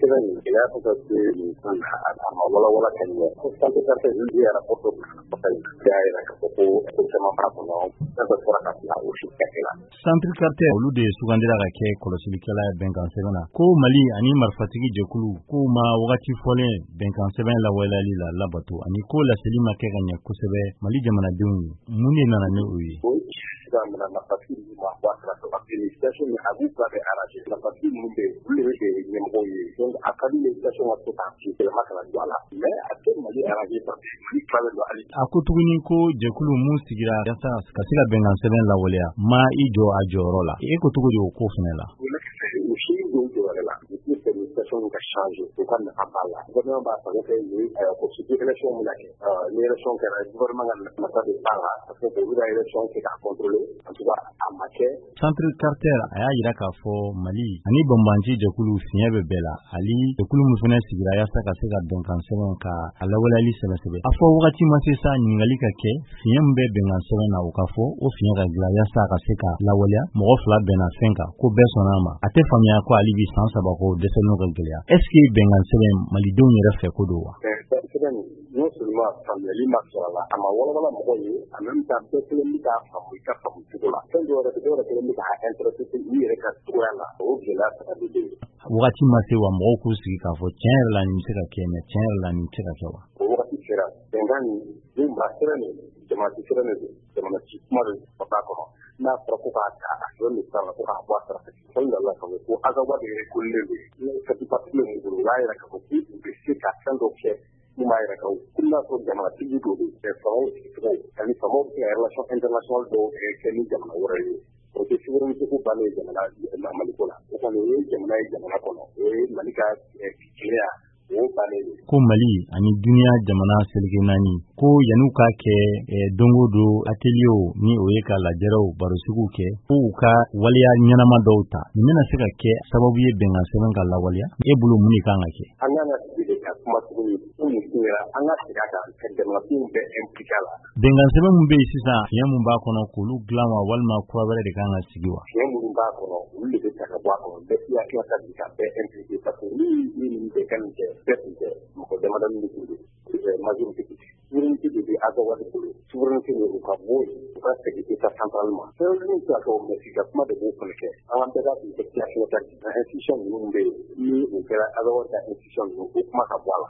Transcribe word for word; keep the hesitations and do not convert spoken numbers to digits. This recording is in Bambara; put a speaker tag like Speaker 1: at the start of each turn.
Speaker 1: sɛbɛn in gɛlɛya fo ka se nin fɛn na a ma walawala ka ɲɛ ko santé carte olu yɛrɛ rapporto kɔfɛ y'a yira k'a fɔ ko ko caman b'a kɔnɔ fɛn bɛɛ fɔra ka bila o si kɛkɛ la.
Speaker 2: Centre Carte olu de sugandira ka kɛ kɔlɔsilikɛla ye bɛnkan sɛbɛn na ko Mali ani marifatigi jɛkulu k'u ma wagati fɔlen bɛnkan sɛbɛn lawaleyali la labato ani ko laseli ma kɛ ka ɲɛ kosɛbɛ Mali jamanadenw ye mun de nana ni o ye.
Speaker 1: Mina marifatigi ma bɔ a sira fɛ parce que ni situation min a b'u fila bɛɛ arrangé marifatigi minnu bɛ yen olu de bɛ kɛ ɲɛmɔgɔw ye donc a ka di ye situation ka to k'a ci yɛlɛma kana don a la mais a tɛ Mali arrangé parce que Mali fila bɛ don hali.
Speaker 2: A ko tuguni ko jɛkulu mun sigira yasa ka se ka bɛnkan sɛbɛn lawaleya ma i jɔ a jɔyɔrɔ la e ko cogo di o ko fana la.
Speaker 1: O si don jɔyɔrɔ la depuis que ni situation ka changé o ka nafa b'a la gouvernement b'a fanga kɛ ni ko sigi élection min na kɛ ni élection kɛra gouvernement ka nafa de b'a la parce que olu ka élection kɛ k'a contrôler en tout cas a ma kɛ.
Speaker 2: Centre Carter a y'a jira k'a fɔ Mali ani banbanci jɛkulu fiɲɛ bɛ bɛɛ la hali jɛkulu min fana sigira yasa ka se ka bɛnkan sɛbɛn ka a lawaleyali sɛbɛsɛbɛ a fɔ wagati ma se sa ɲininkali ka kɛ fiɲɛ min bɛ bɛnkan sɛbɛn na o ka fɔ o fiɲɛ ka dilan yasa ka se ka lawaleya mɔgɔ fila bɛnna fɛn kan ko bɛɛ sɔnna a ma a tɛ faamuya ko hali bi san saba ko dɛsɛlenw ka gɛlɛya est ce que bɛnkan sɛbɛn malidenw yɛrɛ fɛ ko don wa.
Speaker 1: sɛbɛn non seulement faamuyali ma sɔrɔ a la a ma walawala mɔgɔw ye en même temps bɛɛ kelen bɛ k'a faamu i ka faamu cogo la fɛn dɔw yɛrɛ dɔw yɛrɛ kelen bɛ k'a interpréter u yɛrɛ ka cogoya la o gɛlɛya fana bɛ yen.
Speaker 2: Wagati ma se wa mɔgɔw k'u sigi k'a fɔ tiɲɛ yɛrɛ la nin bɛ se ka kɛ mais tiɲɛ yɛrɛ la nin tɛ se ka kɛ wa.
Speaker 1: O wagati sera bɛnkan nin ni maa sɛbɛn nin jamana sɛbɛn nin jamana ci kuma de b'a kɔnɔ n'a fɔra ko k'a ta a sɛbɛn nin sara ko k'a bɔ a sara fɛn dɔ la ka fɔ ko Azawa de reconnaît le kati parti min bolo o b'a yira k'a fɔ ko u bɛ se ka fɛn dɔ kɛ mun b'a yira k'a fɔ ko n'a sɔrɔ jamanatigi dɔ don famaw sigicogo ani famaw bɛ se ka relation international dɔw kɛ ni jamana wɛrɛ ye o tɛ souveraineté ko bannen ye jamana Mali ko la o kɔni o ye jamana ye jamana kɔnɔ o ye Mali ka keleya o bannen ye.
Speaker 2: Ko Mali ani duniya jamana seleke naani ko yan'u ka kɛ don o don atelier ni o ye ka lajɛrew barosigiw kɛ ko u ka waleya ɲɛnama dɔw ta nin bɛna se ka kɛ sababu ye bɛnkan sɛbɛn ka lawaleya e bolo mun de kan ka kɛ.
Speaker 1: An kan ka sigi ka kuma tuguni ko nin sera an ka segin a kan ka jamanadenw bɛɛ impliqué a la.
Speaker 2: Bɛnkan sɛbɛn mun bɛ yen sisan fiɲɛ mun b'a kɔnɔ k'olu dilan wa walima kura wɛrɛ de kan ka sigi wa.
Speaker 1: Fiɲɛ minnu b'a kɔnɔ olu de bɛ ta ka bɔ a kɔnɔ bɛɛ k'i hakili ka sigi ka bɛɛ impliqué parce que ni ni nin bɛɛ kan kɛ bɛɛ tun tɛ mɔgɔ damadɔni de tun don majorité souveraineté de bɛ Azawa de bolo souveraineté de u ka bɔ yen u ka segin état central ma fɛn min tɛ ka kɛ o mais sigi ka kuma de b'o fana kɛ an ka bɛɛ ka sigi ka kila ka institution ninnu bɛ yen ni o kɛra Azawa ka institution ninnu o kuma ka bɔ a la.